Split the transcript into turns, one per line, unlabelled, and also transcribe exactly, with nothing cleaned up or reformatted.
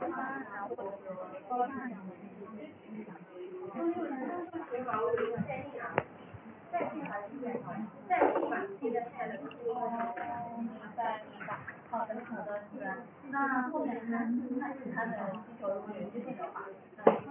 白明白。好的好的，是。那后面看看其他的需求，如果有一些变的话，那